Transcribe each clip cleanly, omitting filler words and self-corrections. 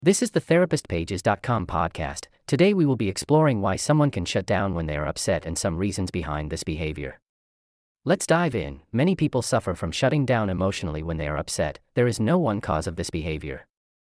This is the TherapistPages.com podcast. Today we will be exploring why someone can shut down when they are upset and some reasons behind this behavior. Let's dive in. Many people suffer from shutting down emotionally when they are upset. There is no one cause of this behavior.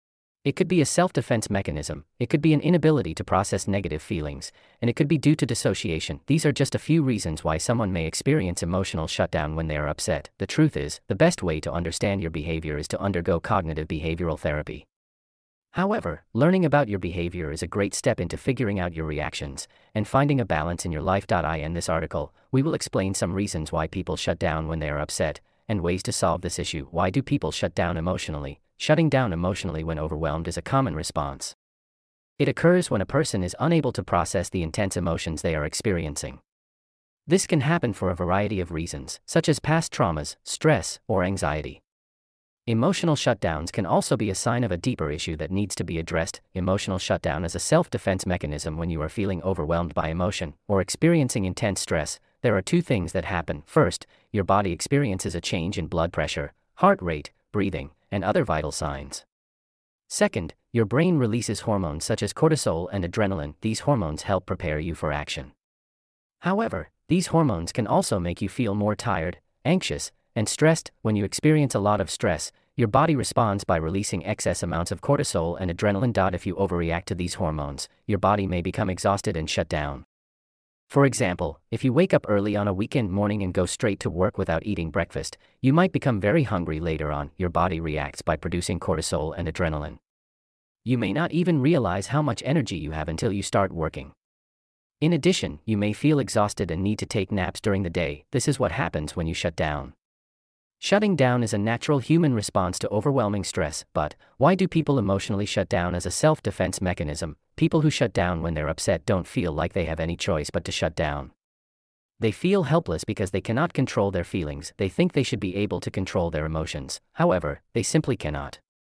It could be a self-defense mechanism, it could be an inability to process negative feelings, and it could be due to dissociation. These are just a few reasons why someone may experience emotional shutdown when they are upset. The truth is, the best way to understand your behavior is to undergo cognitive behavioral therapy. However, learning about your behavior is a great step into figuring out your reactions and finding a balance in your life. In this article, we will explain some reasons why people shut down when they are upset and ways to solve this issue. Why do people shut down emotionally? Shutting down emotionally when overwhelmed is a common response. It occurs when a person is unable to process the intense emotions they are experiencing. This can happen for a variety of reasons, such as past traumas, stress, or anxiety. Emotional shutdowns can also be a sign of a deeper issue that needs to be addressed. Emotional shutdown is a self-defense mechanism when you are feeling overwhelmed by emotion or experiencing intense stress. There are two things that happen. First, your body experiences a change in blood pressure, heart rate, breathing, and other vital signs. Second, your brain releases hormones such as cortisol and adrenaline. These hormones help prepare you for action. However, these hormones can also make you feel more tired, anxious, and stressed. When you experience a lot of stress, your body responds by releasing excess amounts of cortisol and adrenaline. If you overreact to these hormones, your body may become exhausted and shut down. For example, if you wake up early on a weekend morning and go straight to work without eating breakfast, you might become very hungry later on. Your body reacts by producing cortisol and adrenaline. You may not even realize how much energy you have until you start working. In addition, you may feel exhausted and need to take naps during the day. This is what happens when you shut down. Shutting down is a natural human response to overwhelming stress, but why do people emotionally shut down as a self-defense mechanism? People who shut down when they're upset don't feel like they have any choice but to shut down. They feel helpless because they cannot control their feelings. They think they should be able to control their emotions. However, they simply cannot.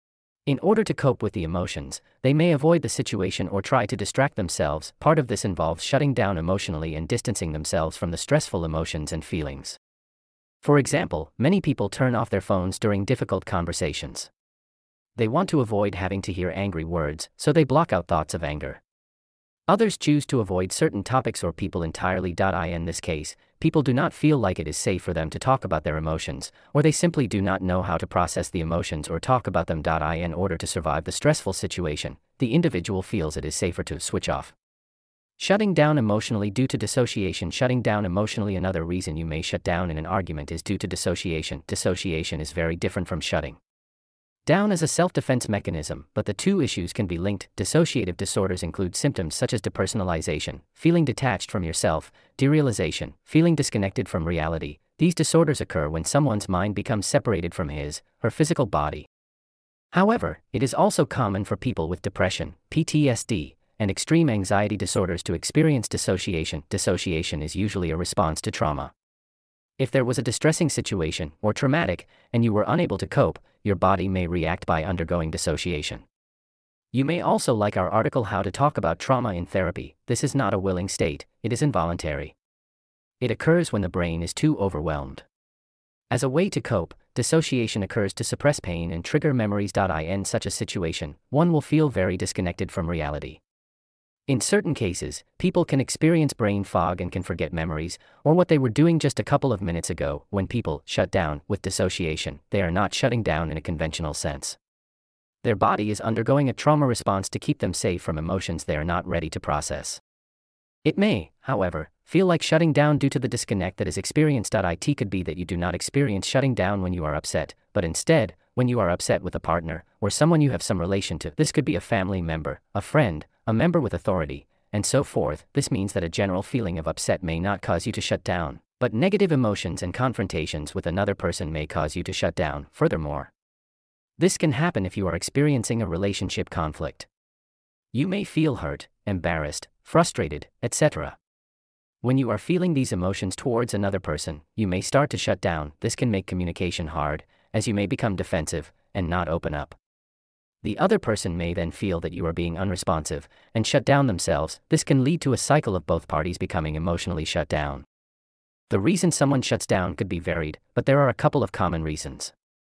In order to cope with the emotions, they may avoid the situation or try to distract themselves. Part of this involves shutting down emotionally and distancing themselves from the stressful emotions and feelings. For example, many people turn off their phones during difficult conversations. They want to avoid having to hear angry words, so they block out thoughts of anger. Others choose to avoid certain topics or people entirely. In this case, people do not feel like it is safe for them to talk about their emotions, or they simply do not know how to process the emotions or talk about them. In order to survive the stressful situation, the individual feels it is safer to switch off. Shutting down emotionally due to dissociation. Shutting down emotionally. Another reason you may shut down in an argument is due to dissociation. Dissociation is very different from shutting down as a self-defense mechanism, but the two issues can be linked. Dissociative disorders include symptoms such as depersonalization, feeling detached from yourself, derealization, feeling disconnected from reality. These disorders occur when someone's mind becomes separated from his, her physical body. However, it is also common for people with depression, PTSD, and extreme anxiety disorders to experience dissociation. Dissociation is usually a response to trauma. If there was a distressing situation, or traumatic, and you were unable to cope, your body may react by undergoing dissociation. You may also like our article How to Talk About Trauma in Therapy. This is not a willing state, it is involuntary. It occurs when the brain is too overwhelmed. As a way to cope, dissociation occurs to suppress pain and trigger memories. In such a situation, one will feel very disconnected from reality. In certain cases, people can experience brain fog and can forget memories, or what they were doing just a couple of minutes ago. When people shut down with dissociation, they are not shutting down in a conventional sense. Their body is undergoing a trauma response to keep them safe from emotions they are not ready to process. It may, however, feel like shutting down due to the disconnect that is experienced. It could be that you do not experience shutting down when you are upset, but instead, when you are upset with a partner, or someone you have some relation to. This could be a family member, a friend, a member with authority, and so forth. This means that a general feeling of upset may not cause you to shut down, but negative emotions and confrontations with another person may cause you to shut down. Furthermore, this can happen if you are experiencing a relationship conflict. You may feel hurt, embarrassed, frustrated, etc. When you are feeling these emotions towards another person, you may start to shut down. This can make communication hard, as you may become defensive and not open up. The other person may then feel that you are being unresponsive and shut down themselves. This can lead to a cycle of both parties becoming emotionally shut down. The reason someone shuts down could be varied, but there are a couple of common reasons.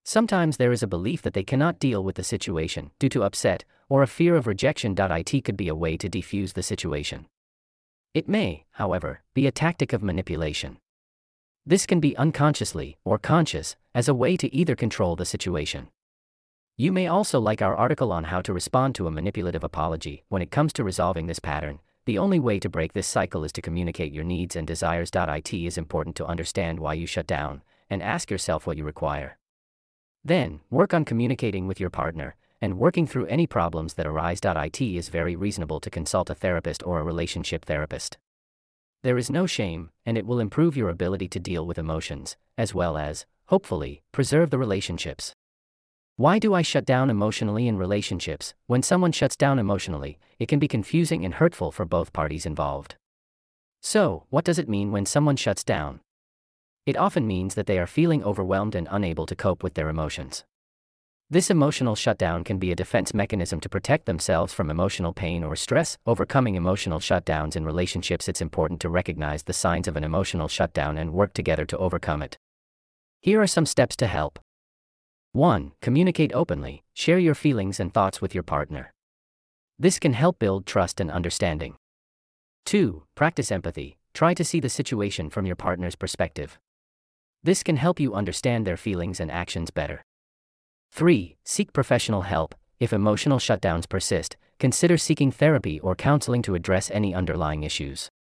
Sometimes there is a belief that they cannot deal with the situation due to upset or a fear of rejection. It could be a way to defuse the situation. It may, however, be a tactic of manipulation. This can be unconsciously or conscious as a way to either control the situation. You may also like our article on how to respond to a manipulative apology. When it comes to resolving this pattern, the only way to break this cycle is to communicate your needs and desires. It is important to understand why you shut down and ask yourself what you require. Then, work on communicating with your partner and working through any problems that arise. It is very reasonable to consult a therapist or a relationship therapist. There is no shame, and it will improve your ability to deal with emotions, as well as, hopefully, preserve the relationships. Why do I shut down emotionally in relationships? When someone shuts down emotionally, it can be confusing and hurtful for both parties involved. So, what does it mean when someone shuts down? It often means that they are feeling overwhelmed and unable to cope with their emotions. This emotional shutdown can be a defense mechanism to protect themselves from emotional pain or stress. Overcoming emotional shutdowns in relationships. It's important to recognize the signs of an emotional shutdown and work together to overcome it. Here are some steps to help. 1. Communicate openly. Share your feelings and thoughts with your partner. This can help build trust and understanding. 2. Practice empathy. Try to see the situation from your partner's perspective. This can help you understand their feelings and actions better. 3. Seek professional help. If emotional shutdowns persist, consider seeking therapy or counseling to address any underlying issues.